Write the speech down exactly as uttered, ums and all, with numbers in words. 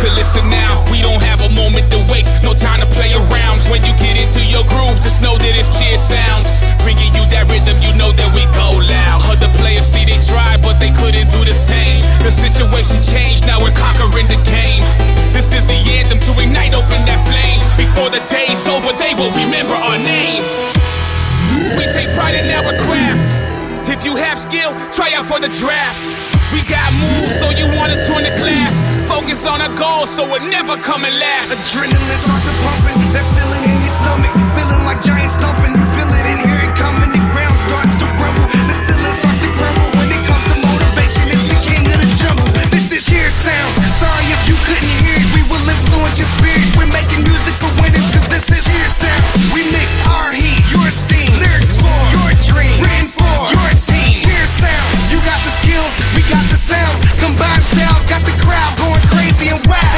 to listen now. We don't have a moment to waste, no time to play around. When you get into your groove, just know that it's cheer sounds. Bringing you that rhythm, you know that we go loud. Other players see they tried, but they couldn't do the same. The situation changed, now we're conquering the game. This is the anthem to ignite, open that flame. Before the day's over, they will remember our name. We take pride in our craft. If you have skill, try out for the draft. We got moves, so you wanna join the class. Focus on our goal, so we're never coming last. Adrenaline starts to pumping, that feeling in your stomach, feeling like giants stomping. You feel it and hear it coming, the ground starts to rumble, the ceiling starts to crumble. When it comes to motivation, it's the king of the jungle. This is Cheer Sounds. Sorry if you couldn't hear it, we will influence your spirit. We're making music for winners, cause this is Cheer Sounds. We mix our heat, your steam, lyrics for your dream, written for your team. Cheer Sounds. You got the skills, we got the sounds, combined styles, got the crowd going crazy and wild.